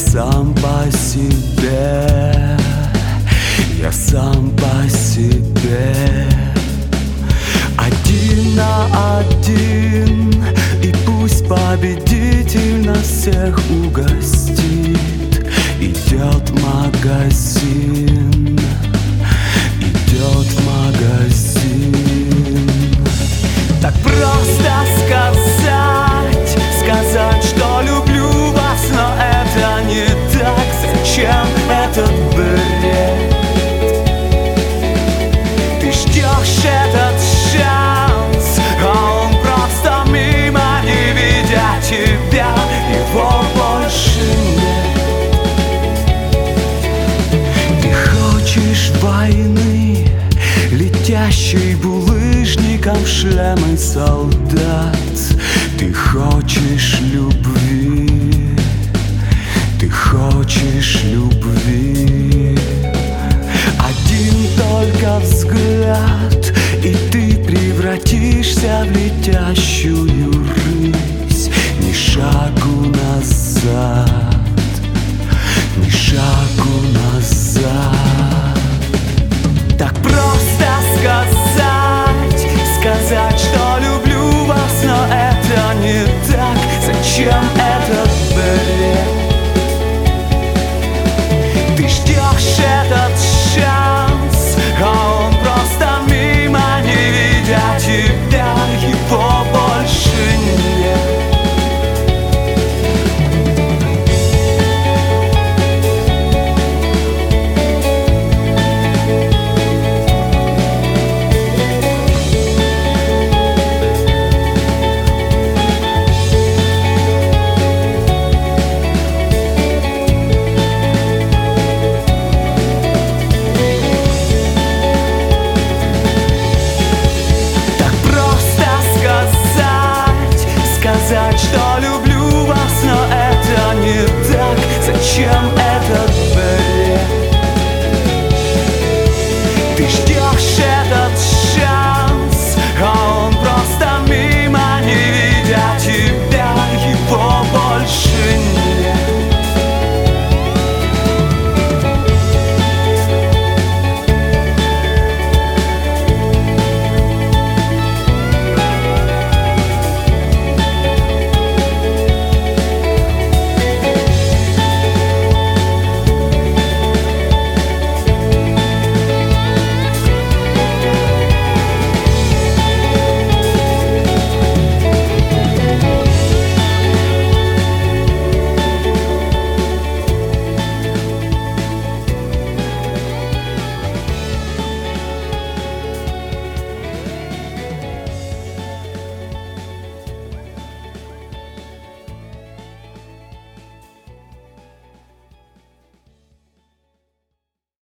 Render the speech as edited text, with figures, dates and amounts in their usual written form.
сам по себе, я сам по себе. Один на один, и пусть победитель нас всех угостит. Идет в магазин, идет в магазин. Так просто сказать, что люблю вас, но это не так. Зачем этот бред? Ты ждешь этот шанс, а он просто мимо, не видя тебя, его больше нет. Ты хочешь войны, летящий булыжником в шлемы солдат. Ты хочешь любви, ты хочешь любви. Один только взгляд, и ты превратишься в летящую